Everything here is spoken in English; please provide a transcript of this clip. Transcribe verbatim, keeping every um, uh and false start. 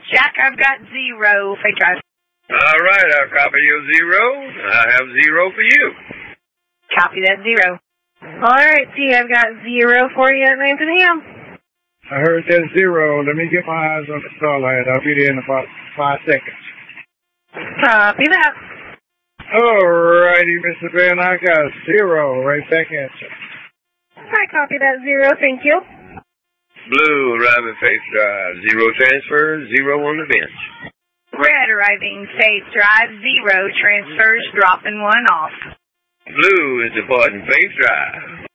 Jack, I've got zero. Fake drive. All right, I'll copy your zero. I have zero for you. Copy that zero. All right, T, I've got zero for you at Lansing Ham. I heard that zero. Let me get my eyes on the starlight. I'll be there in about five seconds. Copy that. All righty, Mister Ben, I got zero right back at you. I copy that zero, thank you. Blue, arriving face drive. Zero transfer, zero on the bench. Red, arriving face drive. Zero transfers, dropping one off. Blue is departing face drive.